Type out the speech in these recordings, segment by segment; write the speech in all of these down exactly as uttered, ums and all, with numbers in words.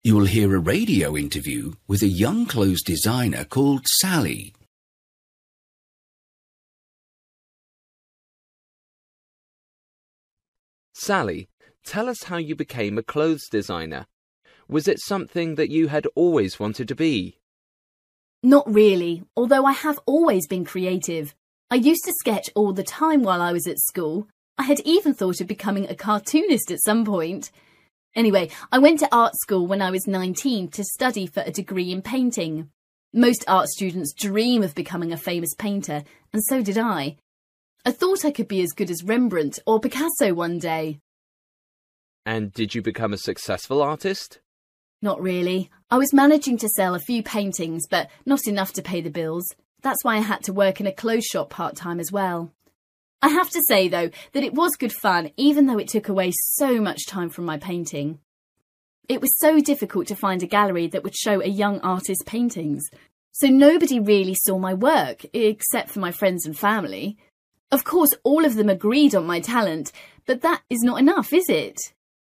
You'll hear a radio interview with a young clothes designer called Sally. Sally, tell us how you became a clothes designer. Was it something that you had always wanted to be? Not really, although I have always been creative. I used to sketch all the time while I was at school. I had even thought of becoming a cartoonist at some point. Anyway, I went to art school when I was nineteen to study for a degree in painting. Most art students dream of becoming a famous painter, and so did I. I thought I could be as good as Rembrandt or Picasso one day. And did you become a successful artist? Not really. I was managing to sell a few paintings, but not enough to pay the bills. That's why I had to work in a clothes shop part-time as well. I have to say, though, that it was good fun, even though it took away so much time from my painting. It was so difficult to find a gallery that would show a young artist's paintings, so nobody really saw my work, except for my friends and family. Of course, all of them agreed on my talent, but that is not enough, is it?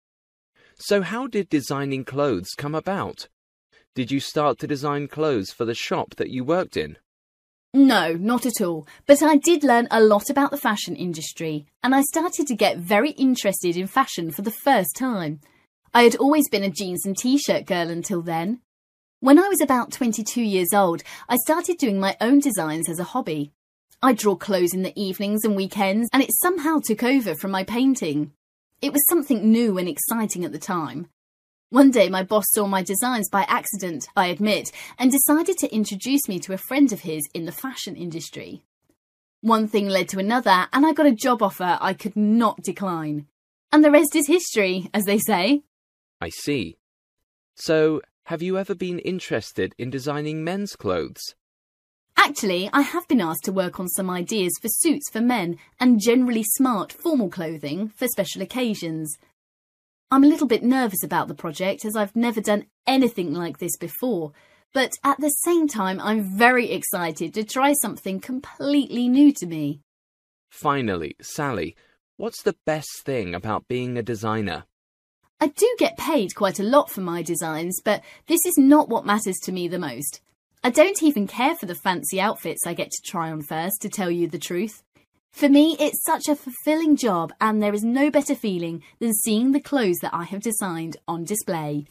So how did designing clothes come about? Did you start to design clothes for the shop that you worked in? No, not at all. But I did learn a lot about the fashion industry, and I started to get very interested in fashion for the first time. I had always been a jeans and t-shirt girl until then. When I was about twenty-two years old, I started doing my own designs as a hobby. I draw clothes in the evenings and weekends, and it somehow took over from my painting. It was something new and exciting at the time. One day my boss saw my designs by accident, I admit, and decided to introduce me to a friend of his in the fashion industry. One thing led to another, and I got a job offer I could not decline. And the rest is history, as they say. I see. So, have you ever been interested in designing men's clothes? Actually, I have been asked to work on some ideas for suits for men and generally smart formal clothing for special occasions. I'm a little bit nervous about the project as I've never done anything like this before, but at the same time I'm very excited to try something completely new to me. Finally, Sally, what's the best thing about being a designer? I do get paid quite a lot for my designs, but this is not what matters to me the most. I don't even care for the fancy outfits I get to try on first, to tell you the truth. For me, it's such a fulfilling job, and there is no better feeling than seeing the clothes that I have designed on display.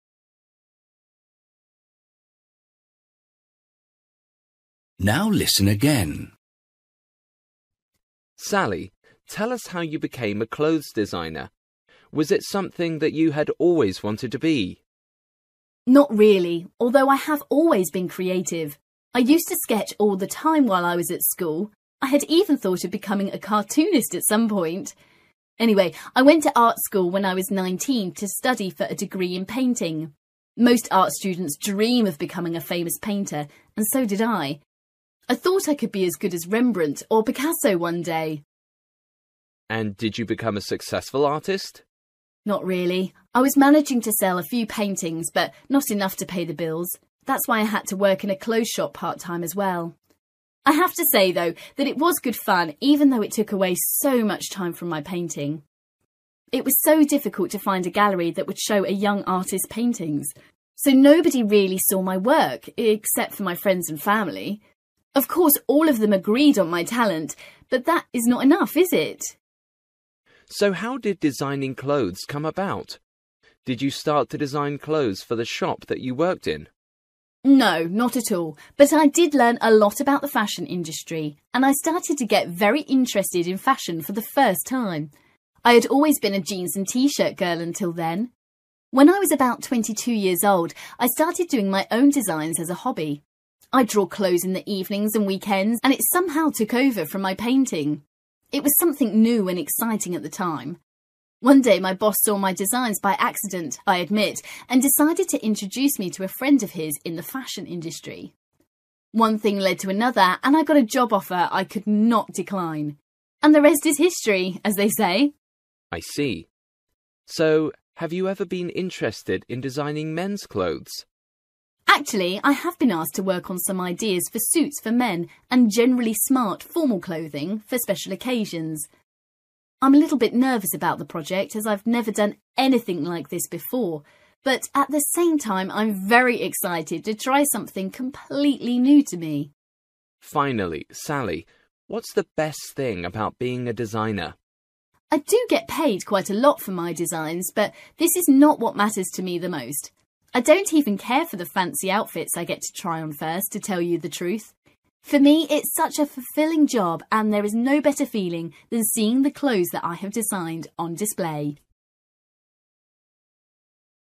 Now listen again. Sally, tell us how you became a clothes designer. Was it something that you had always wanted to be? Not really, although I have always been creative. I used to sketch all the time while I was at school. I had even thought of becoming a cartoonist at some point. Anyway, I went to art school when I was nineteen to study for a degree in painting. Most art students dream of becoming a famous painter, and so did I. I thought I could be as good as Rembrandt or Picasso one day. And did you become a successful artist? Not really. I was managing to sell a few paintings, but not enough to pay the bills. That's why I had to work in a clothes shop part-time as well. I have to say, though, that it was good fun, even though it took away so much time from my painting. It was so difficult to find a gallery that would show a young artist's paintings, so nobody really saw my work, except for my friends and family. Of course, all of them agreed on my talent, but that is not enough, is it? So how did designing clothes come about? Did you start to design clothes for the shop that you worked in? No, not at all. But I did learn a lot about the fashion industry, and I started to get very interested in fashion for the first time. I had always been a jeans and t-shirt girl until then. When I was about twenty-two years old, I started doing my own designs as a hobby. I draw clothes in the evenings and weekends, and it somehow took over from my painting. It was something new and exciting at the time. One day my boss saw my designs by accident, I admit, and decided to introduce me to a friend of his in the fashion industry. One thing led to another, and I got a job offer I could not decline. And the rest is history, as they say. I see. So, have you ever been interested in designing men's clothes? Actually, I have been asked to work on some ideas for suits for men and generally smart formal clothing for special occasions. I'm a little bit nervous about the project as I've never done anything like this before, But at the same time, I'm very excited to try something completely new to me. Finally, Sally, what's the best thing about being a designer? I do get paid quite a lot for my designs, but this is not what matters to me the most. I don't even care for the fancy outfits I get to try on first, to tell you the truth. For me, it's such a fulfilling job, and there is no better feeling than seeing the clothes that I have designed on display.